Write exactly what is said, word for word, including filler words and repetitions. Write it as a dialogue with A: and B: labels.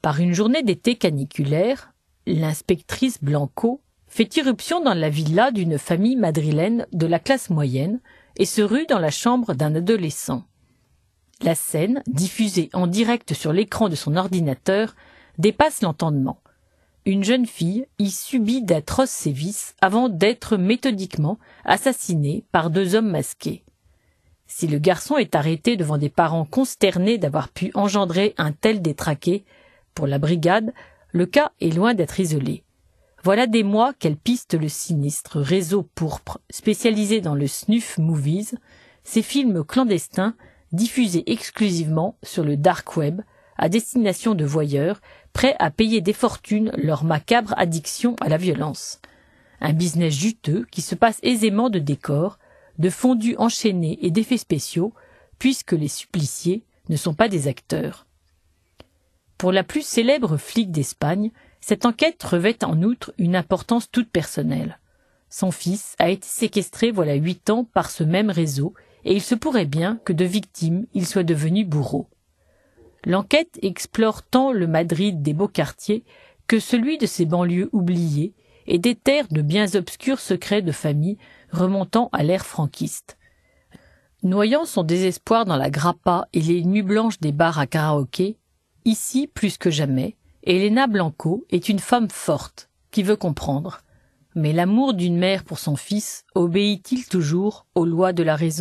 A: Par une journée d'été caniculaire, l'inspectrice Blanco fait irruption dans la villa d'une famille madrilène de la classe moyenne et se rue dans la chambre d'un adolescent. La scène, diffusée en direct sur l'écran de son ordinateur, dépasse l'entendement. Une jeune fille y subit d'atroces sévices avant d'être méthodiquement assassinée par deux hommes masqués. Si le garçon est arrêté devant des parents consternés d'avoir pu engendrer un tel détraqué, pour la brigade, le cas est loin d'être isolé. Voilà des mois qu'elle piste le sinistre réseau pourpre spécialisé dans le snuff movies, ces films clandestins diffusés exclusivement sur le dark web à destination de voyeurs prêts à payer des fortunes leur macabre addiction à la violence. Un business juteux qui se passe aisément de décors, de fondus enchaînés et d'effets spéciaux, puisque les suppliciés ne sont pas des acteurs. Pour la plus célèbre flic d'Espagne, cette enquête revêt en outre une importance toute personnelle. Son fils a été séquestré voilà huit ans par ce même réseau, et il se pourrait bien que de victime il soit devenu bourreau. L'enquête explore tant le Madrid des beaux quartiers que celui de ses banlieues oubliées et déterre de bien obscurs secrets de famille remontant à l'ère franquiste. Noyant son désespoir dans la grappa et les nuits blanches des bars à karaoké, ici plus que jamais, Elena Blanco est une femme forte qui veut comprendre. Mais l'amour d'une mère pour son fils obéit-il toujours aux lois de la raison ?